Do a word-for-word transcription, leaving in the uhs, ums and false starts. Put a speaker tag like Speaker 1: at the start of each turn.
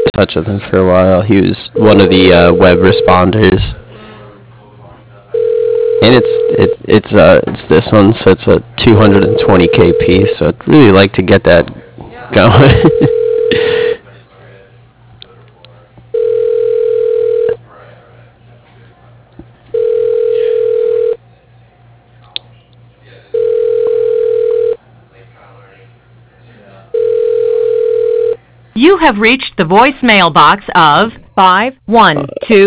Speaker 1: touch with him for a while. He was one of the uh, web responders, and it's it, it's uh it's this one, so it's a two hundred twenty K piece. So I'd really like to get that going.
Speaker 2: You have reached the voicemail box of five one two